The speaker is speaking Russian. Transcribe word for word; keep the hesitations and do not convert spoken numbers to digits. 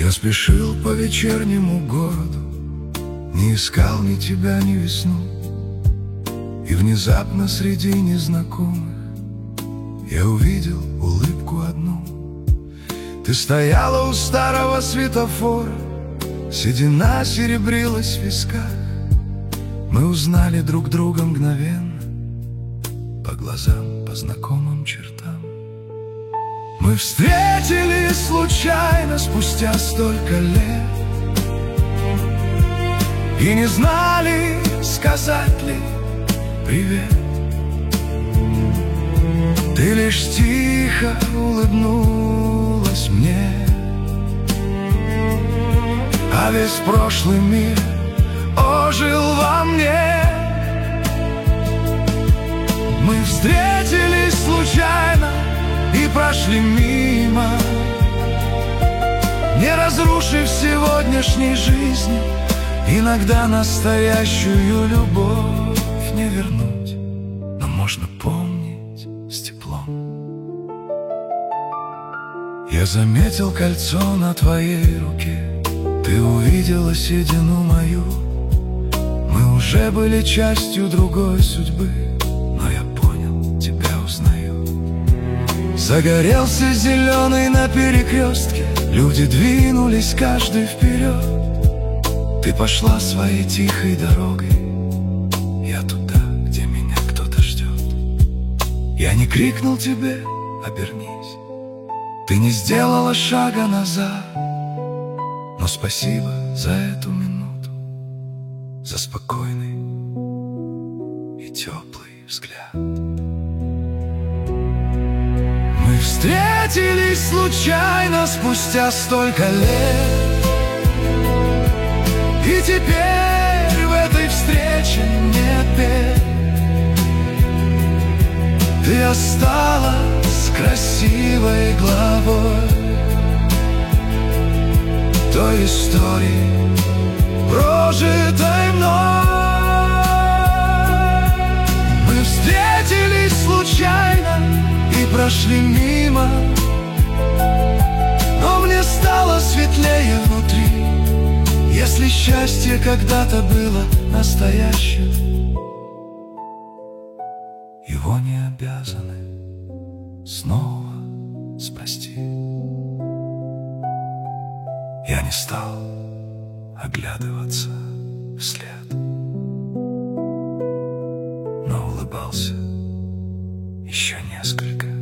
Я спешил по вечернему городу, не искал ни тебя, ни весну. И внезапно среди незнакомых я увидел улыбку одну. Ты стояла у старого светофора, седина серебрилась в висках. Мы узнали друг друга мгновенно, по глазам, по знакомым чертам. Мы встретились случайно спустя столько лет и не знали, сказать ли привет. Ты лишь тихо улыбнулась мне, а весь прошлый мир ожил во мне. Мы встретились случайно и прошли мимо, не разрушив сегодняшней жизни. Иногда настоящую любовь не вернуть, но можно помнить с теплом. Я заметил кольцо на твоей руке, ты увидела седину мою. Мы уже были частью другой судьбы, но я понял, тебя узнаю. Загорелся зеленый на перекрестке, люди двинулись каждый вперед. Ты пошла своей тихой дорогой, я туда, где меня кто-то ждет. Я не крикнул тебе «обернись», ты не сделала шага назад. Но спасибо за эту минуту, за спокойный и теплый взгляд. Мы встретились случайно спустя столько лет, и теперь в этой встрече нет бед. Ты осталась красивой главой той истории, прожитой мной. Мы встретились случайно и прошли мимо, но мне стало светлее внутри. Если счастье когда-то было настоящим, его не обязаны снова спасти. Я не стал оглядываться вслед, но улыбался еще несколько